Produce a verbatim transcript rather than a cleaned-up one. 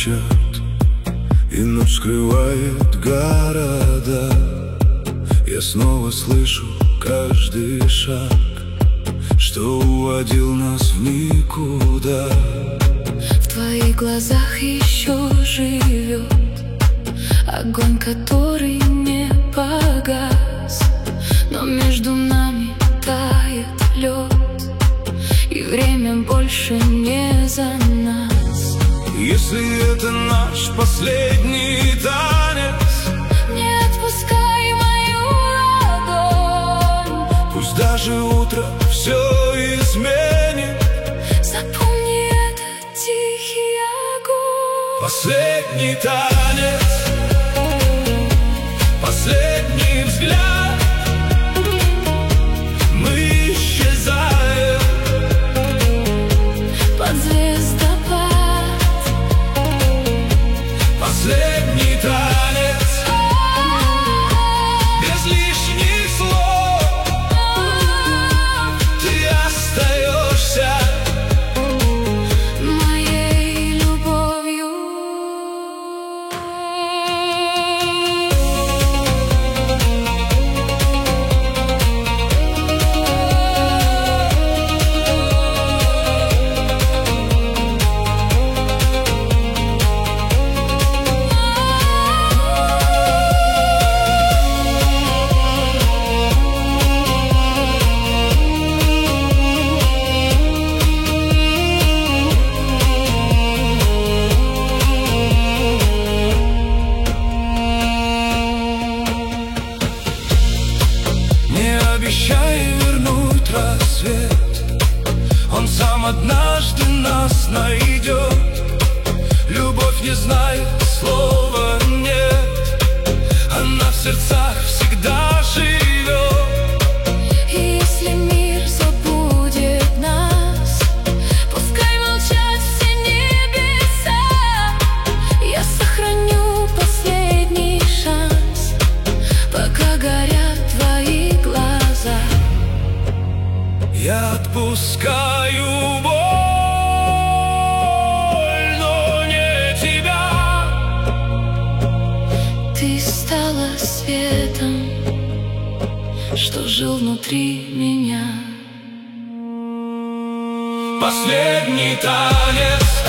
молчат, и ночь скрывает города. Я снова слышу каждый шаг, что уводил нас в никуда. В твоих глазах еще живет огонь, который не погас, но между нами тает лед, и время больше не за нас. Если это наш последний танец, не отпускай мою ладонь. пусть даже утро все изменит. Запомни этот тихий огонь. Последний танец, последний взгляд, мы исчезаем под звездопад. Последний танец, без лишних слов, ты остаешься моей любовью. Обещай вернуть рассвет, он сам однажды нас найдет. Любовь не знает слова «нет», она в сердцах всегда живет. И если мир забудет нас, пускай молчат все небеса, я сохраню последний шанс, пока горят твои глаза. Я отпускаю боль, но не тебя. Ты стала светом, что жил внутри меня. Последний танец,